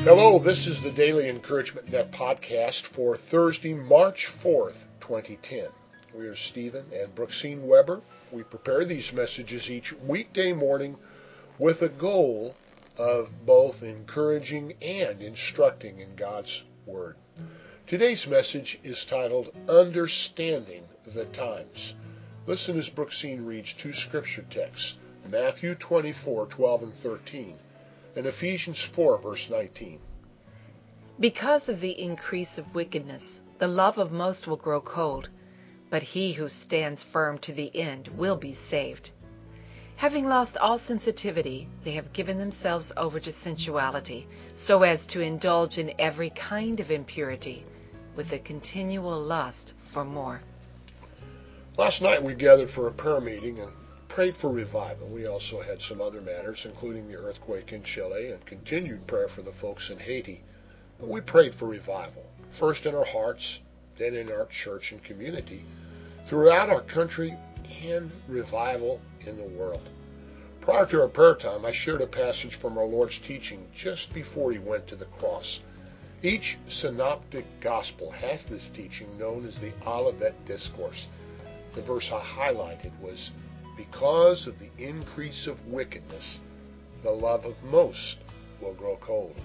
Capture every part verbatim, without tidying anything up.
Hello, this is the Daily Encouragement Net podcast for Thursday, March fourth, twenty ten. We are Stephen and Brooksine Weber. We prepare these messages each weekday morning with a goal of both encouraging and instructing in God's Word. Today's message is titled Understanding the Times. Listen as Brooksine reads two scripture texts, Matthew twenty-four, twelve and thirteen, and Ephesians four, verse nineteen. Because of the increase of wickedness, the love of most will grow cold, but he who stands firm to the end will be saved. Having lost all sensitivity, they have given themselves over to sensuality, so as to indulge in every kind of impurity, with a continual lust for more. Last night we gathered for a prayer meeting and prayed for revival. We also had some other matters, including the earthquake in Chile and continued prayer for the folks in Haiti. But we prayed for revival, first in our hearts, then in our church and community, throughout our country, and revival in the world. Prior to our prayer time, I shared a passage from our Lord's teaching just before he went to the cross. Each synoptic gospel has this teaching known as the Olivet Discourse. The verse I highlighted was, because of the increase of wickedness, the love of most will grow cold.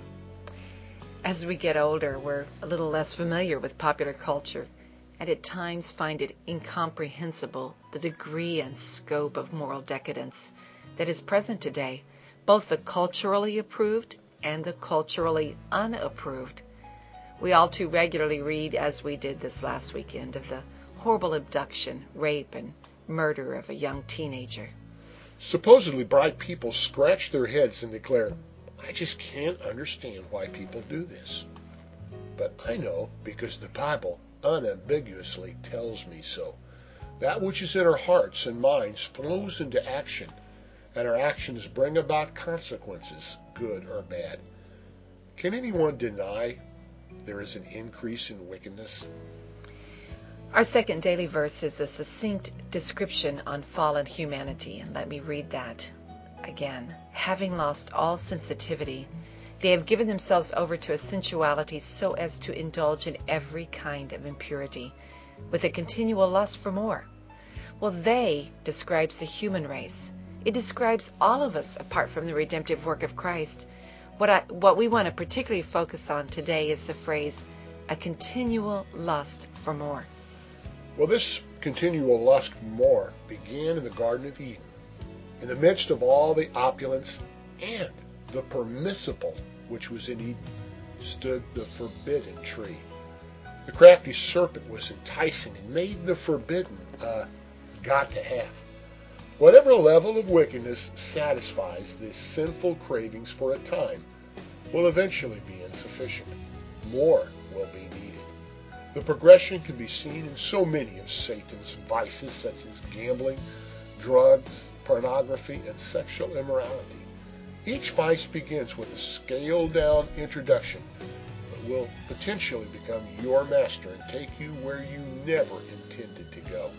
As we get older, we're a little less familiar with popular culture, and at times find it incomprehensible the degree and scope of moral decadence that is present today, both the culturally approved and the culturally unapproved. We all too regularly read, as we did this last weekend, of the horrible abduction, rape, and murder of a young teenager. Supposedly bright people scratch their heads and declare, I just can't understand why people do this. But I know because the Bible unambiguously tells me so. That which is in our hearts and minds flows into action, and our actions bring about consequences, good or bad. Can anyone deny there is an increase in wickedness? Our second daily verse is a succinct description on fallen humanity, and let me read that again. Having lost all sensitivity, they have given themselves over to a sensuality so as to indulge in every kind of impurity, with a continual lust for more. Well, they describes the human race. It describes all of us apart from the redemptive work of Christ. What I, what we want to particularly focus on today is the phrase, a continual lust for more. Well, this continual lust for more began in the Garden of Eden. In the midst of all the opulence and the permissible which was in Eden stood the forbidden tree. The crafty serpent was enticing and made the forbidden uh, got to have. Whatever level of wickedness satisfies these sinful cravings for a time will eventually be insufficient. More will be needed. The progression can be seen in so many of Satan's vices, such as gambling, drugs, pornography, and sexual immorality. Each vice begins with a scaled-down introduction, but will potentially become your master and take you where you never intended to go.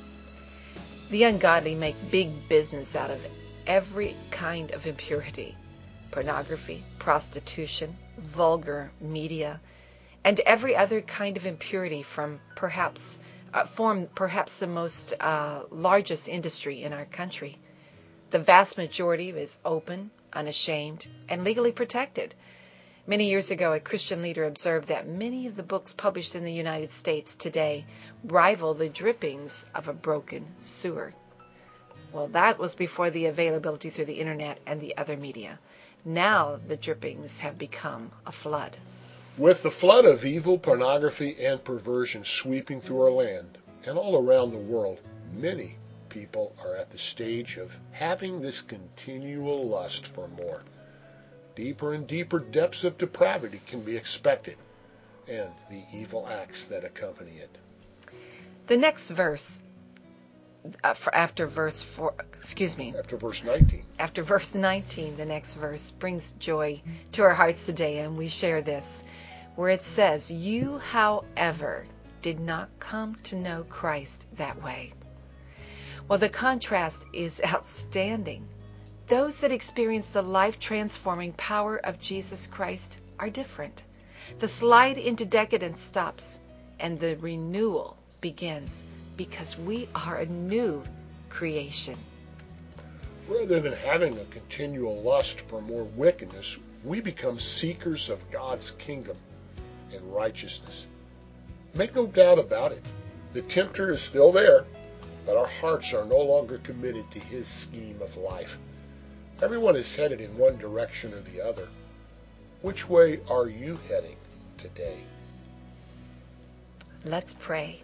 The ungodly make big business out of every kind of impurity: pornography, prostitution, vulgar media, and every other kind of impurity from perhaps uh, form perhaps the most uh, largest industry in our country. The vast majority is open, unashamed, and legally protected. Many years ago, a Christian leader observed that many of the books published in the United States today rival the drippings of a broken sewer. Well, that was before the availability through the internet and the other media. Now the drippings have become a flood. With the flood of evil, pornography, and perversion sweeping through our land and all around the world, many people are at the stage of having this continual lust for more. Deeper and deeper depths of depravity can be expected, and the evil acts that accompany it. The next verse, uh, for after verse four, excuse me, after verse nineteen, after verse nineteen, the next verse brings joy to our hearts today, and we share this, where it says, "You, however, did not come to know Christ that way." Well, the contrast is outstanding. Those that experience the life-transforming power of Jesus Christ are different. The slide into decadence stops, and the renewal begins, because we are a new creation. Rather than having a continual lust for more wickedness, we become seekers of God's kingdom and righteousness. Make no doubt about it. The tempter is still there, but our hearts are no longer committed to his scheme of life. Everyone is headed in one direction or the other. Which way are you heading today? Let's pray.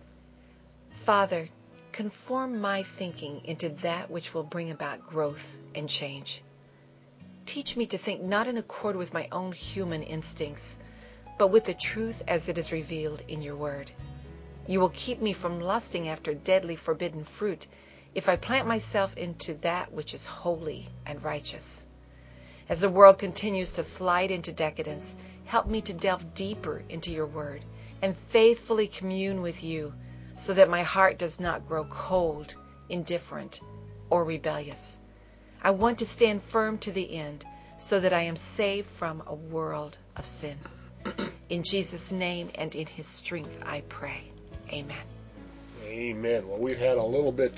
Father, conform my thinking into that which will bring about growth and change. Teach me to think not in accord with my own human instincts, but with the truth as it is revealed in your word. You will keep me from lusting after deadly forbidden fruit if I plant myself into that which is holy and righteous. As the world continues to slide into decadence, help me to delve deeper into your word and faithfully commune with you, so that my heart does not grow cold, indifferent, or rebellious. I want to stand firm to the end, so that I am saved from a world of sin. In Jesus' name and in his strength I pray. Amen. Amen. Well, we've had a little bit,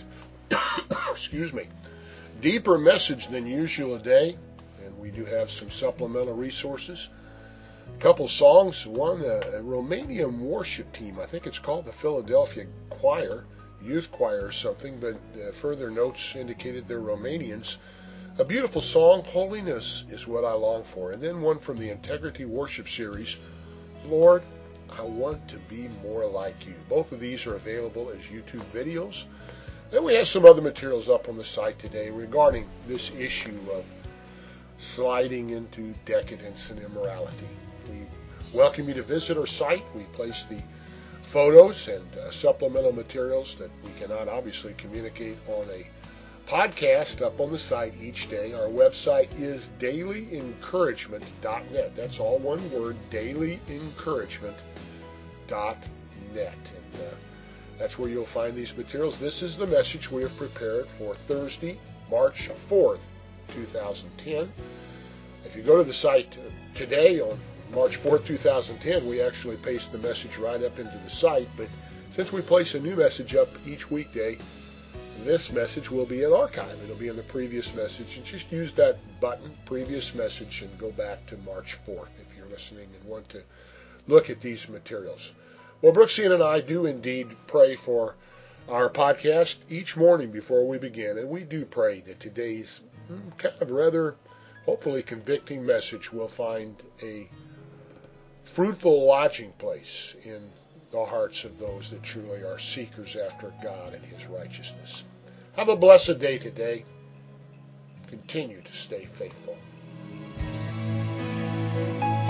excuse me, deeper message than usual today, and we do have some supplemental resources. A couple songs. One, a, a Romanian worship team. I think it's called the Philadelphia Choir, Youth Choir or something, but uh, further notes indicated they're Romanians. A beautiful song, Holiness is What I Long For. And then one from the Integrity Worship Series, Lord, I Want to Be More Like You. Both of these are available as YouTube videos. Then we have some other materials up on the site today regarding this issue of sliding into decadence and immorality. We welcome you to visit our site. We place the photos and uh, supplemental materials that we cannot obviously communicate on a podcast up on the site each day. Our website is daily encouragement dot net. That's all one word, daily encouragement dot net. And uh, that's where you'll find these materials. This is the message we have prepared for Thursday, March fourth, two thousand ten. If you go to the site today on March fourth, two thousand ten, we actually paste the message right up into the site. But since we place a new message up each weekday, this message will be an archive. It'll be in the previous message. And just use that button, previous message, and go back to March fourth if you're listening and want to look at these materials. Well, Brooksian and I do indeed pray for our podcast each morning before we begin. And we do pray that today's kind of rather, hopefully, convicting message will find a fruitful lodging place in the hearts of those that truly are seekers after God and his righteousness. Have a blessed day today. Continue to stay faithful.